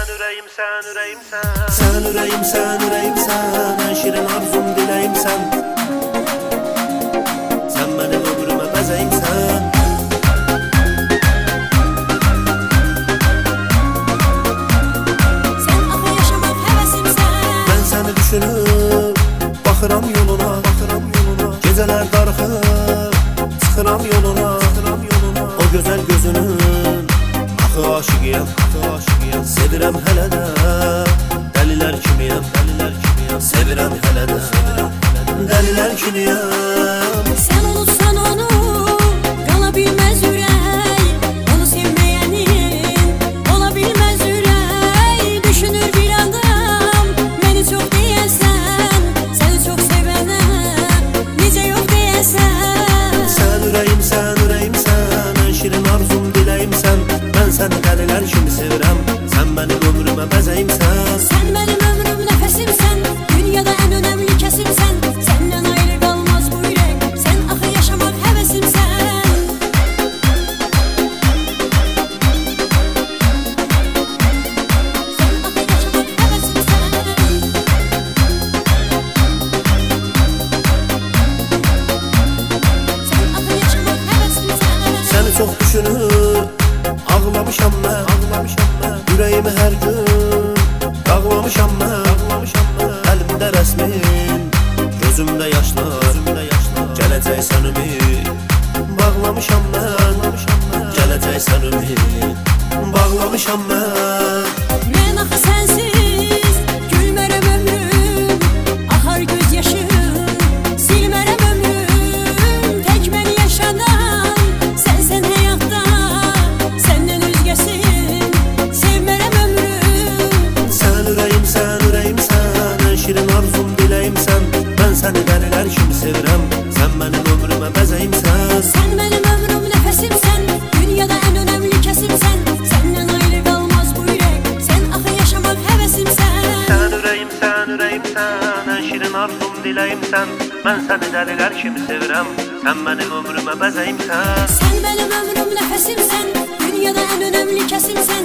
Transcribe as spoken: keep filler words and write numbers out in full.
ürəyim sən, ürəyim sən. Sən ürəyim sən, ürəyim sən. Ən şirin arzum diləyim sən. Sən mənim ömrümə bəzəyimsən. Sən axı yaşamaq həvəsimsən. Mən səni düşünüb baxıram yoluna, baxıram yoluna. Gecələr darıxıb çıxıram yoluna, çıxıram yoluna. O gözəl gözünün axı aşıqıyam, axı aşıqıyam. Sevirəm hələ də dəlilər kimiyəm, dəlilər kimiyəm. Sevirəm hələ də dəlilər kimiyəm. Sən unutsan onu qala bilməz ürək. Onu sevməyənin ola bilməz ürək. Düşünür bir adam məni çox deyəsən. Səni çox sevənə necə yox deyəsən. Sən ürəyim sən, ürəyim sən. Ən şirin arzum diləyimsən. Mən səni dəlilər kimi sevirəm. Sən mənim ömrümə bəzəyimsən. Sən mənim ömrüm nəfəsimsən. Dünyada ən önəmli kəsimsən. Səndən ayrı qalmaz bu ürək. Sən axı yaşamaq həvəsimsən. Sən axı yaşamaq həvəsimsən. Sən axı yaşamaq həvəsimsən. Səni çox düşünür ağlamışam mən, ağlamışam mən. Ürəyimi hər gün dağlamışam mən, dağlamışam mən. Əlimdə rəsmin, gözümdə yaşlar, gözümdə yaşlar. Gələcəksən ümid, bağlamışam mən, bağlamışam mən. Gələcəksən ümid, bağlamışam mən. Mən axı sənsiz gülmərəm ömrüm. Axar göz yaşım silmərəm ömrüm. Tək mən yaşadan sənsən həyatda. Səndən özgəsin sevmərəm ömrüm. Sən ürəyim sən, ürəyim sən. Ən şirin arzum diləyimsən. Mən səni dəlilər kimi sevirəm. Sən mənim ömrümə bəzəyimsən. Sən mənim ömrüm nəfəsimsən. Dünyada ən önəmli kəsimsən. Səndən ayrı qalmaz bu ürək. Sən axı yaşamaq həvəsimsən. Sən ürəyim sən, ürəyim sən. Ən şirin arzum diləyimsən. Mən səni dəlilər kimi sevirəm. Sən mənim ömrümə bəzəyimsən. Sən mənim ömrüm nəfəsimsən. Dünyada ən önəmli kəsimsən.